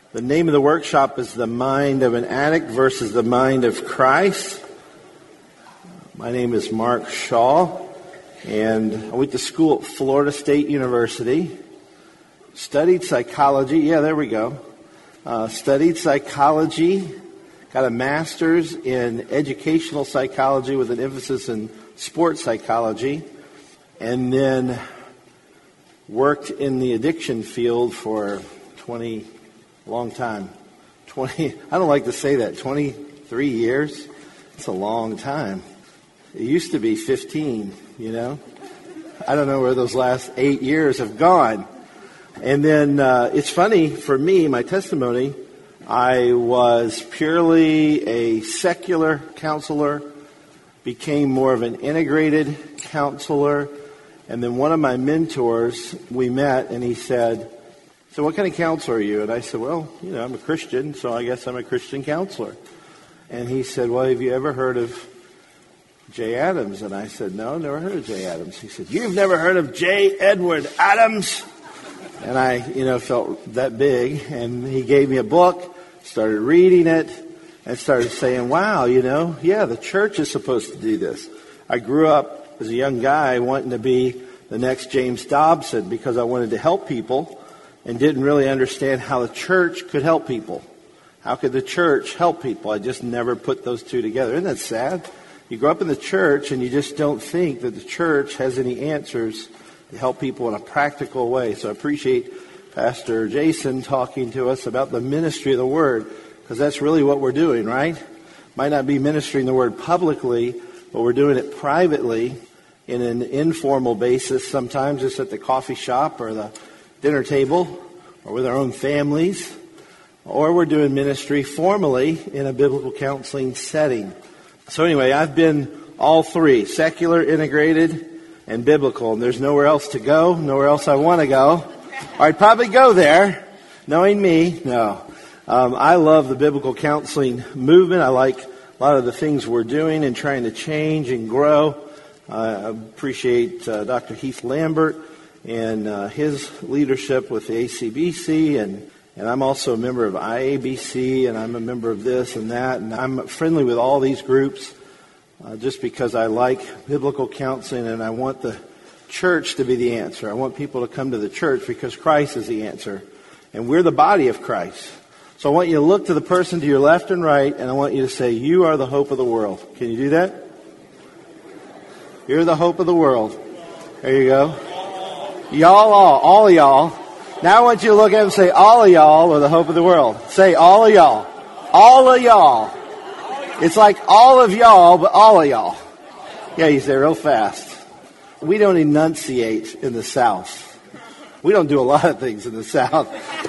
The name of the workshop is The Mind of an Addict versus the Mind of Christ. My name is Mark Shaw, and I went to school at Florida State University. Studied psychology. Yeah, there we go. Studied psychology. Got a master's in educational psychology with an emphasis in sports psychology. And then worked in the addiction field for long time. I don't like to say that. 23 years. It's a long time. It used to be 15, you know. I don't know where those last 8 years have gone. And then it's funny for me, my testimony, I was purely a secular counselor, became more of an integrated counselor. And then one of my mentors, we met and he said, "So what kind of counselor are you?" And I said, "Well, I'm a Christian, so I guess I'm a Christian counselor." And he said, "Well, have you ever heard of Jay Adams?" And I said, "No, never heard of Jay Adams." He said, "You've never heard of J. Edward Adams?" And I, felt that big. And he gave me a book, started reading it, and started saying, wow, the church is supposed to do this. I grew up as a young guy wanting to be the next James Dobson because I wanted to help people and didn't really understand how the church could help people. How could the church help people? I just never put those two together. Isn't that sad? You grow up in the church and you just don't think that the church has any answers to help people in a practical way. So I appreciate Pastor Jason talking to us about the ministry of the Word, because that's really what we're doing, right? Might not be ministering the Word publicly, but we're doing it privately in an informal basis, sometimes just at the coffee shop or the dinner table or with our own families, or we're doing ministry formally in a biblical counseling setting. So anyway, I've been all three, secular, integrated, and biblical, and there's nowhere else to go, nowhere else I want to go. Or I'd probably go there, knowing me. No. I love the biblical counseling movement. I like a lot of the things we're doing and trying to change and grow. I appreciate Dr. Heath Lambert and his leadership with the ACBC, and I'm also a member of IABC, and I'm a member of this and that, and I'm friendly with all these groups just because I like biblical counseling and I want the church to be the answer. I want people to come to the church because Christ is the answer, and we're the body of Christ. So I want you to look to the person to your left and right, and I want you to say, "You are the hope of the world." Can you do that? You're the hope of the world. There you go. Y'all all of y'all. Now I want you to look at them and say, "All of y'all are the hope of the world." Say, "All of y'all." All of y'all. It's like all of y'all, but all of y'all. Yeah, you say real fast. We don't enunciate in the South. We don't do a lot of things in the South.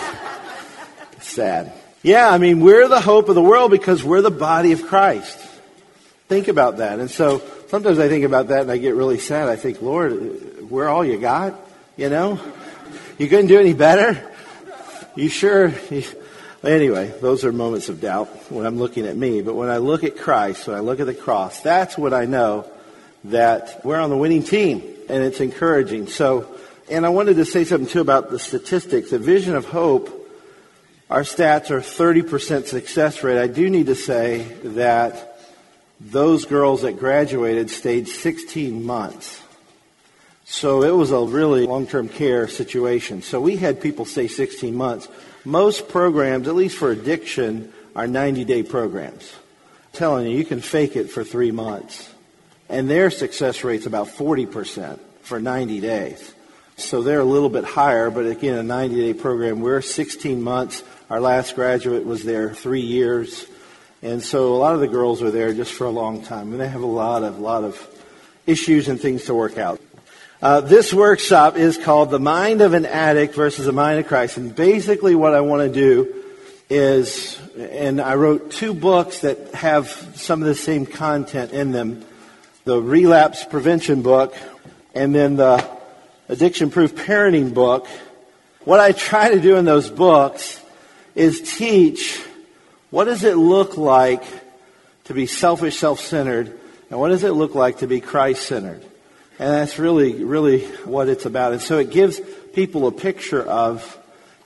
It's sad. Yeah, we're the hope of the world because we're the body of Christ. Think about that. And so sometimes I think about that and I get really sad. I think, Lord, we're all you got, You couldn't do any better? You sure? Anyway, those are moments of doubt when I'm looking at me. But when I look at Christ, when I look at the cross, that's when I know that we're on the winning team, and it's encouraging. And I wanted to say something too about the statistics. The Vision of Hope, our stats are 30% success rate. I do need to say that those girls that graduated stayed 16 months. So it was a really long-term care situation. So we had people stay 16 months. Most programs, at least for addiction, are 90-day programs. I'm telling you, you can fake it for 3 months. And their success rate's about 40% for 90 days. So they're a little bit higher, but again, a 90-day program. We're 16 months. Our last graduate was there 3 years. And so a lot of the girls are there just for a long time. And they have a lot of issues and things to work out. This workshop is called The Mind of an Addict versus the Mind of Christ. And basically what I want to do is, and I wrote 2 books that have some of the same content in them. The Relapse Prevention book and then the Addiction Proof Parenting book. What I try to do in those books is teach what does it look like to be selfish, self-centered, and what does it look like to be Christ-centered. And that's really what it's about. And so it gives people a picture of,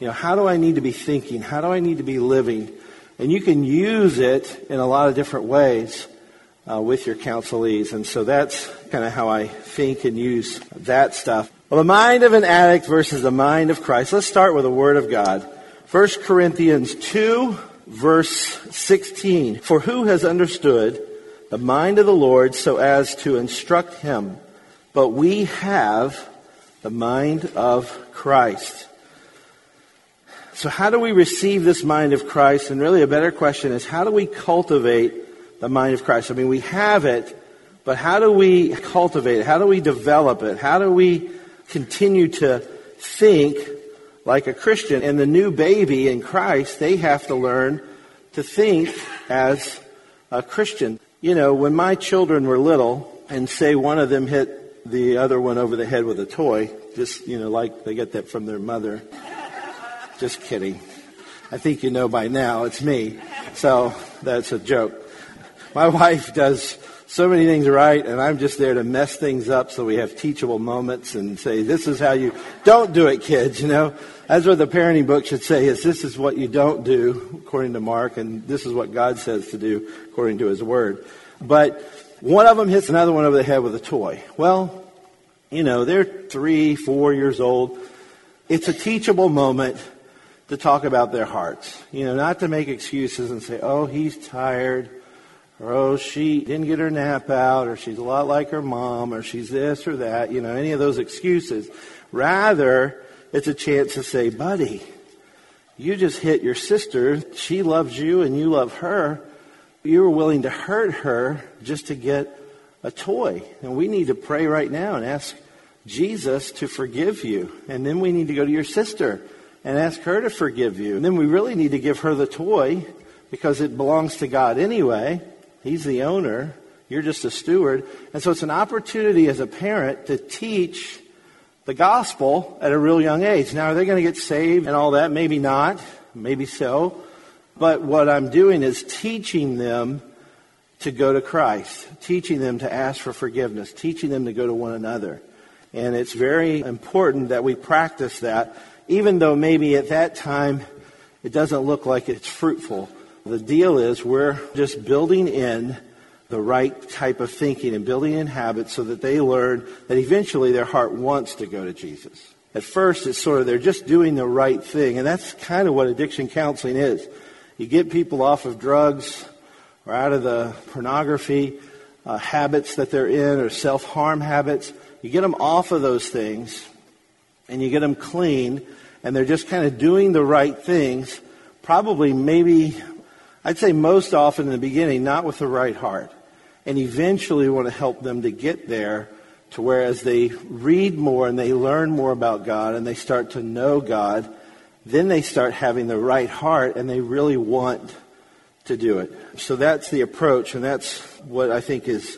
How do I need to be thinking? How do I need to be living? And you can use it in a lot of different ways with your counselees. And so that's kind of how I think and use that stuff. Well, the mind of an addict versus the mind of Christ. Let's start with the Word of God. 1 Corinthians 2, verse 16. For who has understood the mind of the Lord so as to instruct him? But we have the mind of Christ. So how do we receive this mind of Christ? And really a better question is, how do we cultivate the mind of Christ? I mean, we have it, but how do we cultivate it? How do we develop it? How do we continue to think like a Christian? And the new baby in Christ, they have to learn to think as a Christian. When my children were little, and say one of them hit the other one over the head with a toy, just, like they get that from their mother. Just kidding. I think you know by now it's me. So that's a joke. My wife does so many things right, and I'm just there to mess things up so we have teachable moments and say, this is how you don't do it, kids, That's what the parenting book should say, is this is what you don't do, according to Mark, and this is what God says to do, according to His Word. But one of them hits another one over the head with a toy. Well, they're 3, 4 years old. It's a teachable moment to talk about their hearts. Not to make excuses and say, oh, he's tired, or oh, she didn't get her nap out, or she's a lot like her mom, or she's this or that, any of those excuses. Rather, it's a chance to say, buddy, you just hit your sister. She loves you and you love her. You were willing to hurt her just to get a toy. And we need to pray right now and ask Jesus to forgive you. And then we need to go to your sister and ask her to forgive you. And then we really need to give her the toy because it belongs to God anyway. He's the owner. You're just a steward. And so it's an opportunity as a parent to teach the gospel at a real young age. Now, are they going to get saved and all that? Maybe not. Maybe so. But what I'm doing is teaching them to go to Christ, teaching them to ask for forgiveness, teaching them to go to one another. And it's very important that we practice that, even though maybe at that time it doesn't look like it's fruitful. The deal is we're just building in the right type of thinking and building in habits so that they learn that eventually their heart wants to go to Jesus. At first, it's sort of they're just doing the right thing, and that's kind of what addiction counseling is. You get people off of drugs or out of the pornography habits that they're in, or self-harm habits. You get them off of those things and you get them clean, and they're just kind of doing the right things, probably maybe, I'd say most often in the beginning, not with the right heart. And eventually we want to help them to get there to where as they read more and they learn more about God and they start to know God, then they start having the right heart and they really want to do it. So that's the approach, and that's what I think is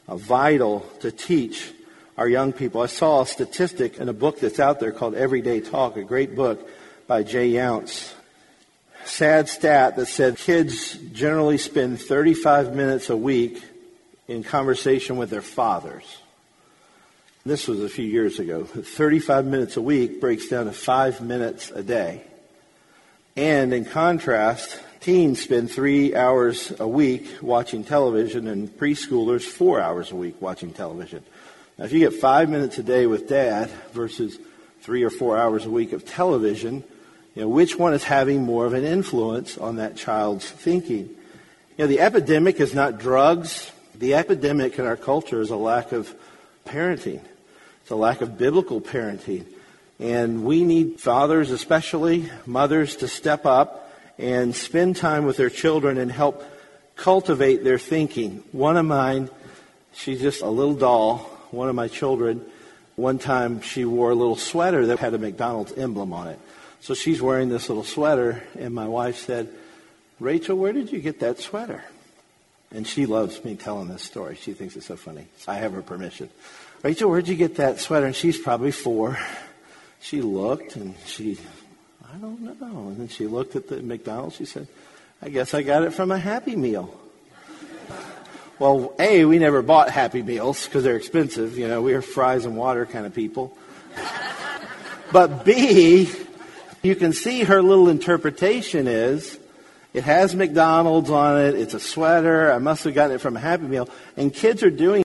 vital to teach our young people. I saw a statistic in a book that's out there called Everyday Talk, a great book by Jay Younts. Sad stat that said kids generally spend 35 minutes a week in conversation with their fathers. This was a few years ago. 35 minutes a week breaks down to 5 minutes a day. And in contrast, teens spend 3 hours a week watching television, and preschoolers 4 hours a week watching television. Now, if you get 5 minutes a day with dad versus 3 or 4 hours a week of television, which one is having more of an influence on that child's thinking? The epidemic is not drugs. The epidemic in our culture is a lack of parenting. It's a lack of biblical parenting. And we need fathers, especially mothers, to step up and spend time with their children and help cultivate their thinking. One of mine, she's just a little doll. One of my children, one time she wore a little sweater that had a McDonald's emblem on it. So she's wearing this little sweater, and my wife said, "Rachel, where did you get that sweater?" And she loves me telling this story. She thinks it's so funny. So I have her permission. "Rachel, where'd you get that sweater?" And she's probably 4. She looked, and I don't know. And then she looked at the McDonald's. She said, "I guess I got it from a Happy Meal." Well, A, we never bought Happy Meals because they're expensive. We are fries and water kind of people. But B, You can see her little interpretation is, it has McDonald's on it, it's a sweater, I must have gotten it from a Happy Meal, and kids are doing